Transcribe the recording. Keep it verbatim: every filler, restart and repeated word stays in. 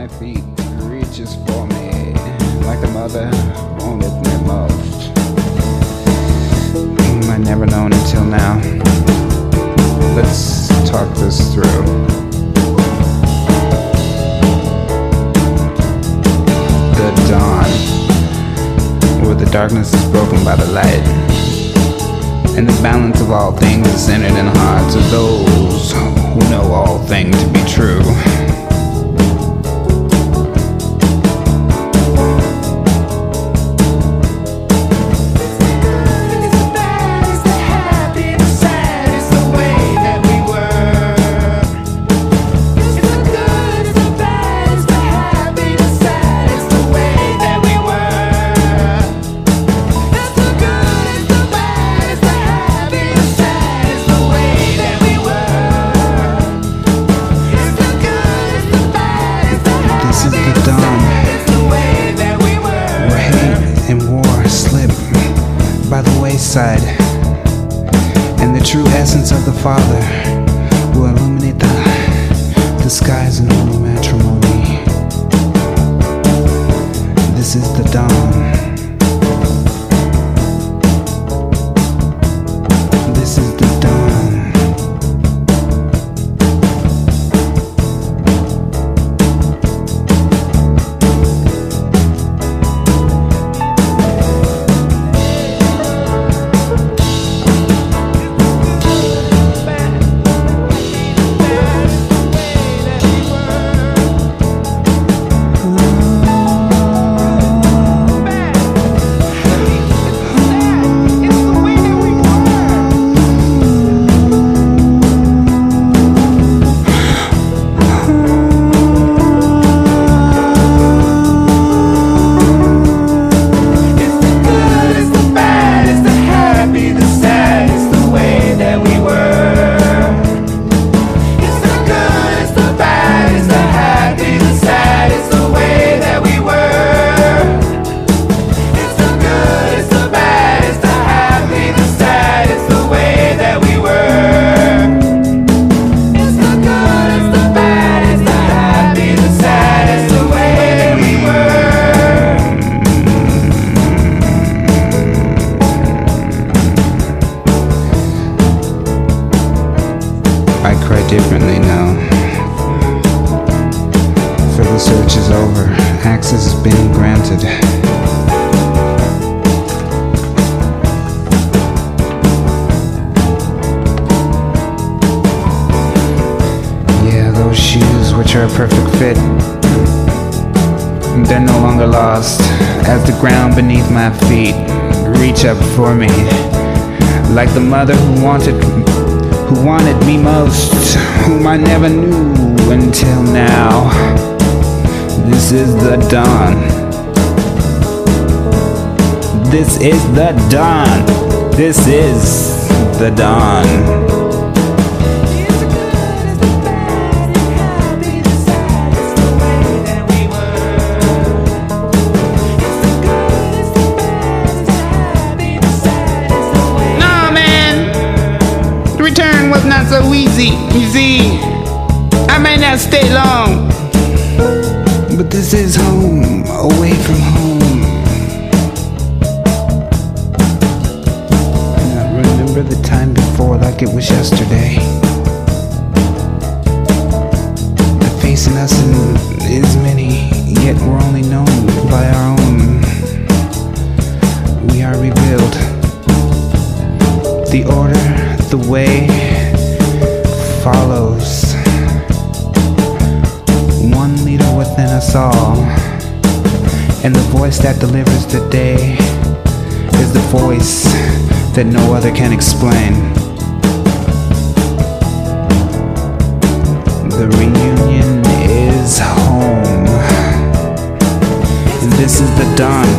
my feet, reaches for me like a mother wanted me most. Whom I never known until now. Let's talk this through. The dawn, where the darkness is broken by the light, and the balance of all things is centered in the hearts of those who know all things to be true. By the wayside, and the true essence of the Father will illuminate the, the skies in holy matrimony. This is the dawn. This is the dawn. I cry differently now, for the search is over, access has been granted. Yeah, those shoes which are a perfect fit, they're no longer lost, as the ground beneath my feet reach up for me, like the mother who wanted who wanted me most, whom I never knew until now. This is the dawn. This is the dawn. This is the dawn. Return was not so easy, you see. I may not stay long, but this is home, away from home. And I remember the time before like it was yesterday. The face in us is many, yet we're only known by our own. We are revealed. The order, the way follows. One leader within us all, and the voice that delivers the day is the voice that no other can explain. The reunion is home, and this is the dawn.